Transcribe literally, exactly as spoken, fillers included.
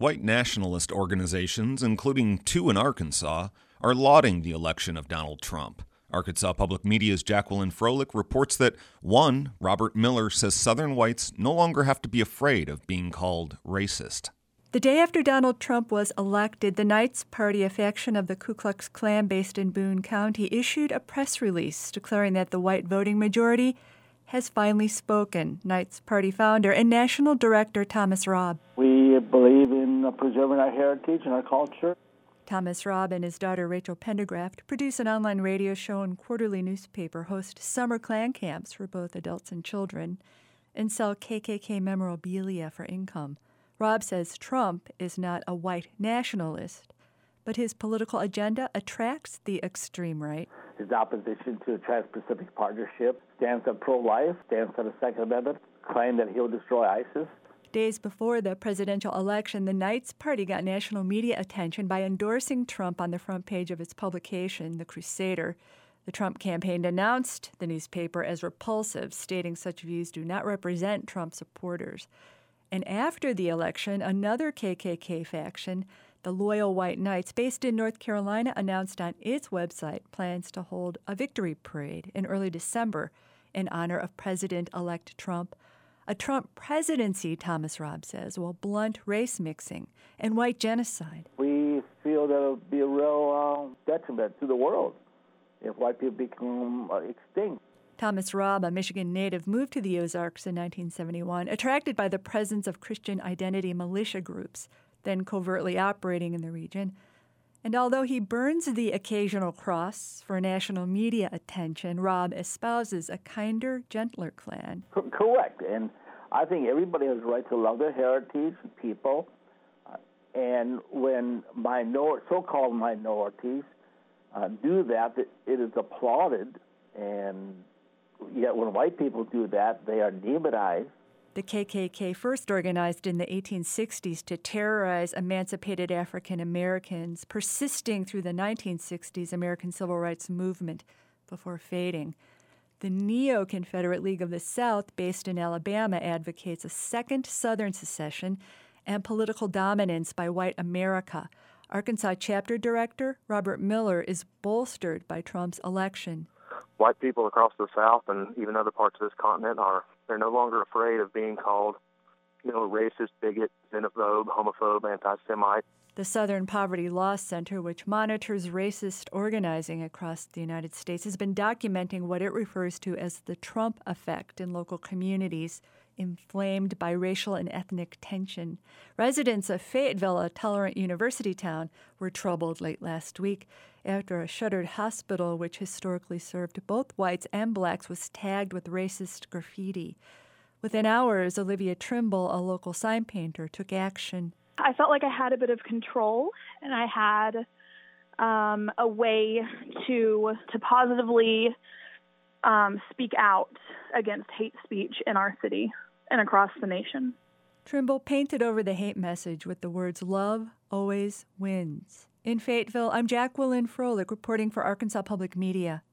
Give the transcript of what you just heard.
White nationalist organizations, including two in Arkansas, are lauding the election of Donald Trump. Arkansas Public Media's Jacqueline Froelich reports that, one, Robert Miller says Southern whites no longer have to be afraid of being called racist. The day after Donald Trump was elected, the Knights Party, a faction of the Ku Klux Klan based in Boone County, issued a press release declaring that the white voting majority has finally spoken. Knights Party founder and national director Thomas Robb. We believe in preserving our heritage and our culture. Thomas Robb and his daughter Rachel Pendergraft produce an online radio show and quarterly newspaper, host summer Klan camps for both adults and children, and sell K K K memorabilia for income. Robb says Trump is not a white nationalist, but his political agenda attracts the extreme right. His opposition to the Trans-Pacific Partnership stands up pro-life, stands for the Second Amendment, claim that he'll destroy ISIS. Days before the presidential election, the Knights Party got national media attention by endorsing Trump on the front page of its publication, The Crusader. The Trump campaign denounced the newspaper as repulsive, stating such views do not represent Trump supporters. And after the election, another K K K faction, the Loyal White Knights, based in North Carolina, announced on its website plans to hold a victory parade in early December in honor of President-elect Trump. A Trump presidency, Thomas Robb says, will blunt race mixing and white genocide. We feel that it would be a real uh, detriment to the world if white people become uh, extinct. Thomas Robb, a Michigan native, moved to the Ozarks in nineteen seventy-one, attracted by the presence of Christian identity militia groups, then covertly operating in the region. And although he burns the occasional cross for national media attention, Robb espouses a kinder, gentler Klan. C- correct. And I think everybody has a right to love their heritage and people. Uh, and when minor- so-called minorities uh, do that, it, it is applauded. And yet when white people do that, they are demonized. The K K K first organized in the eighteen sixties to terrorize emancipated African Americans, persisting through the nineteen sixties American Civil Rights Movement before fading. The Neo-Confederate League of the South, based in Alabama, advocates a second Southern secession and political dominance by white America. Arkansas chapter director Robert Miller is bolstered by Trump's election. White people across the South and even other parts of this continent are they're no longer afraid of being called, you know, racist, bigot, xenophobe, homophobe, anti-Semite. The Southern Poverty Law Center, which monitors racist organizing across the United States, has been documenting what it refers to as the Trump effect in local communities, inflamed by racial and ethnic tension. Residents of Fayetteville, a tolerant university town, were troubled late last week after a shuttered hospital, which historically served both whites and blacks, was tagged with racist graffiti. Within hours, Olivia Trimble, a local sign painter, took action. I felt like I had a bit of control, and I had um, a way to to positively um, speak out against hate speech in our city and across the nation. Trimble painted over the hate message with the words, "Love always wins." In Fayetteville, I'm Jacqueline Froelich reporting for Arkansas Public Media.